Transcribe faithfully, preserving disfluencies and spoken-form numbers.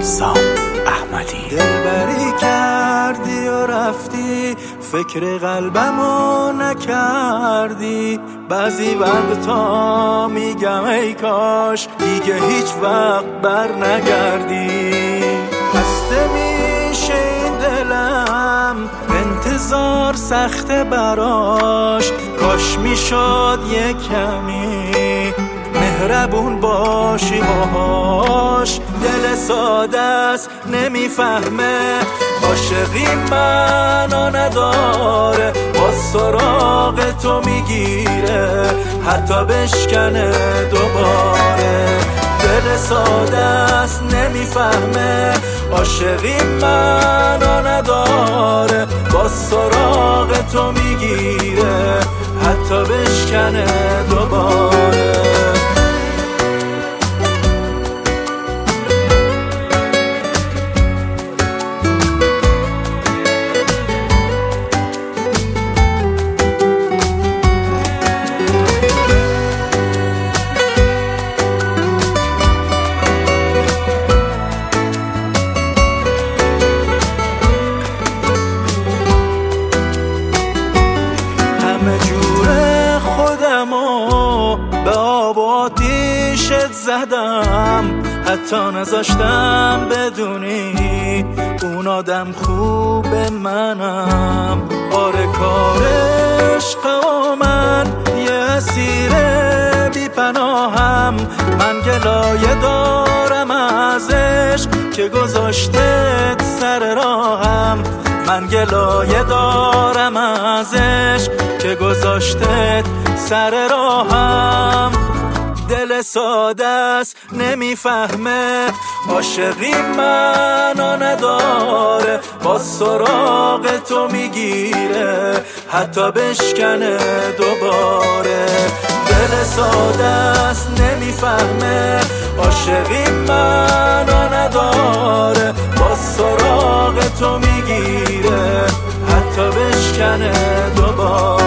سام احمدی. دلبری کردی و رفتی، فکر قلبمو نکردی. بعضی وقتا میگم ای کاش دیگه هیچ وقت بر نگردی. خسته میشه این دلم، انتظار سخته براش. کاش میشد یک کمی مهربون باشی باهاش. دل ساده است نمیفهمه، عاشقی منو نداره، با سراغ تو میگیره حتی بشکنه دوباره. دل ساده است نمیفهمه، عاشقی منو نداره، با سراغ تو میگیره حتی بشکنه دوباره. به آب و آتیشت زدم، حتی نذاشتم بدونی اون آدم خوب منم. آره کار عشق و من یه اسیر بی پناهم. من گلایه دارم از عشق که گذاشتت سر راهم. من گلایه دارم از عشق که گذاشتت سر راهم. دل ساده است نمیفهمه، عاشقی منو نداره، با سراغ تو میگیره حتی بشکنه دوباره. دل ساده است نمیفهمه، عاشقی منو نداره، با سراغ تو میگیره حتی بشکنه دوباره.